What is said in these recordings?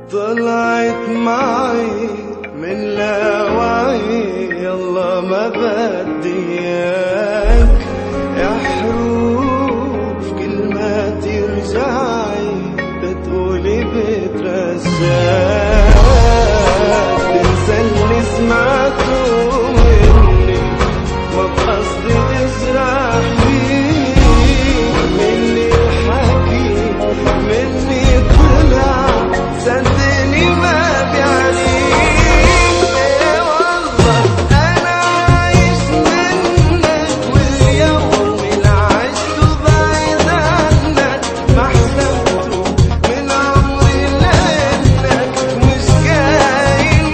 طلعت معي من لاوعي، يلا ما بدي اياك يا حروف، كل ما ترجعي بتقولي بترجاك، تنسى اللي سمعته مني ما بقصدي تجرح فيك، مني الحكي مني طلع صدقني ما بيعنيك، ايه والله انا عايش منك، واليوم اللي عشته بعيد عنك ما حسبته من عمري لانك مش كاين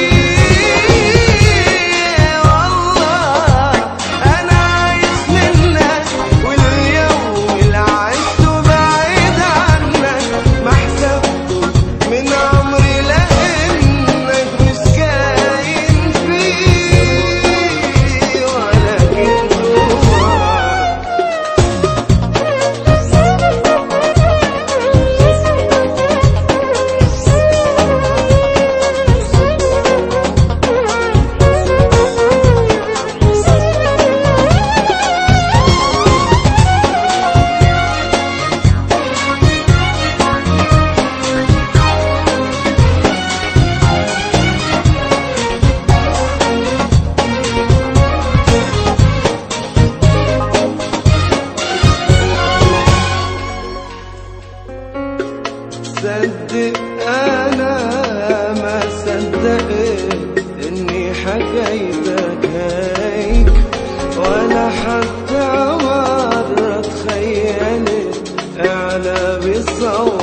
فيه، والله انا عايش منك، واليوم اللي عشته بعيد عنك ما حسبته من عمري لانك مش كاين فيه، ولكن صدق انا ما صدقت اني حكيتك هيك، ولا حتى مرة تخيلت اعلى بصوت